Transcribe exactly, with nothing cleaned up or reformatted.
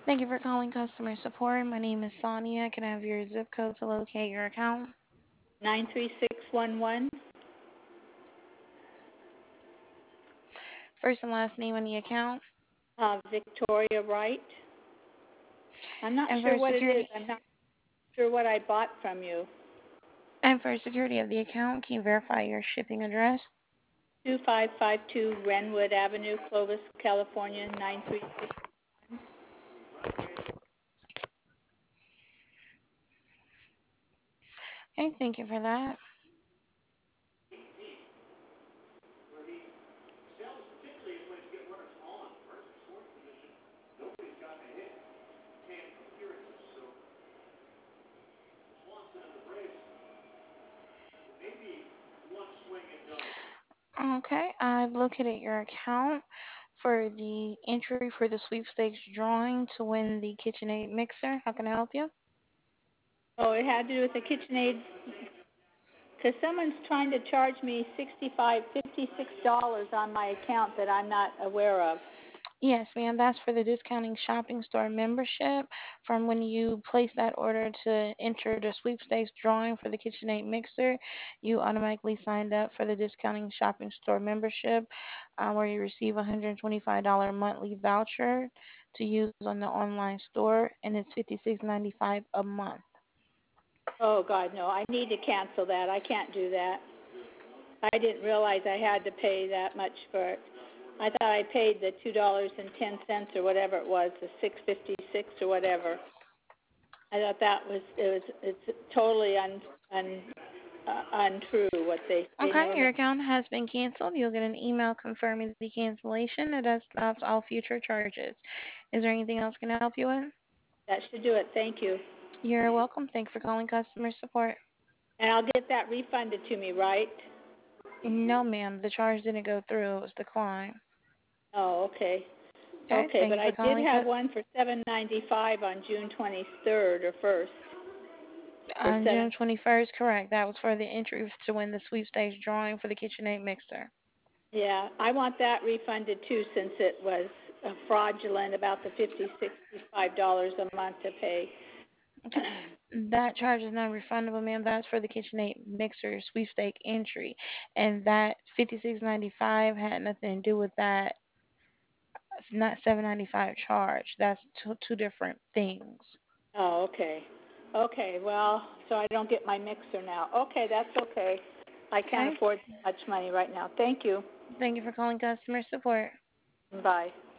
Thank you for calling customer support. My name is Sonia. Can I have your zip code to locate your account? nine three six one one. First and last name on the account. Uh, Victoria Wright. I'm not And sure for what it is. security I'm not sure what I bought from you. and for security of the account, can you verify your shipping address? two five five two Renwood Avenue, Clovis, California, nine three six one. Okay, thank you for that. Okay, I've located your account for the entry for the sweepstakes drawing to win the KitchenAid mixer. How can I help you? Oh, it had to do with the KitchenAid because someone's trying to charge me sixty-five, fifty-six dollars on my account that I'm not aware of. Yes, ma'am. That's for the discounting shopping store membership. From when you place that order to enter the sweepstakes drawing for the KitchenAid mixer, you automatically signed up for the discounting shopping store membership, uh, where you receive a one hundred twenty-five dollars monthly voucher to use on the online store, and it's fifty-six ninety-five a month. Oh God, no! I need to cancel that. I can't do that. I didn't realize I had to pay that much for it. I thought I paid the two dollars and ten cents or whatever it was, the six fifty six or whatever. I thought that was it was it's totally un, un uh, untrue what they they Okay, never your made. account has been canceled. You'll get an email confirming the cancellation. It does stops all future charges. Is there anything else I can help you with? That should do it. Thank you. You're welcome. Thanks for calling customer support. And I'll get that refunded to me, right? No, ma'am, the charge didn't go through. It was declined. Oh, okay. Okay, Okay, thank but you I for did calling. have Cut one for seven ninety five on June twenty third or first or on seven. June twenty-first, correct. That was for the entry to win the sweepstakes drawing for the KitchenAid mixer. Yeah, I want that refunded too, since it was uh, fraudulent about the fifty, sixty-five dollars a month to pay. Okay. That charge is not refundable, ma'am. That's for the KitchenAid mixer sweepstake entry, and that fifty-six ninety-five had nothing to do with that. It's not seven ninety-five charge. That's two, two different things. Oh, okay. Okay, well, so I don't get my mixer now. Okay, that's okay. I can't Okay. afford much money right now. Thank you. Thank you for calling customer support. Bye.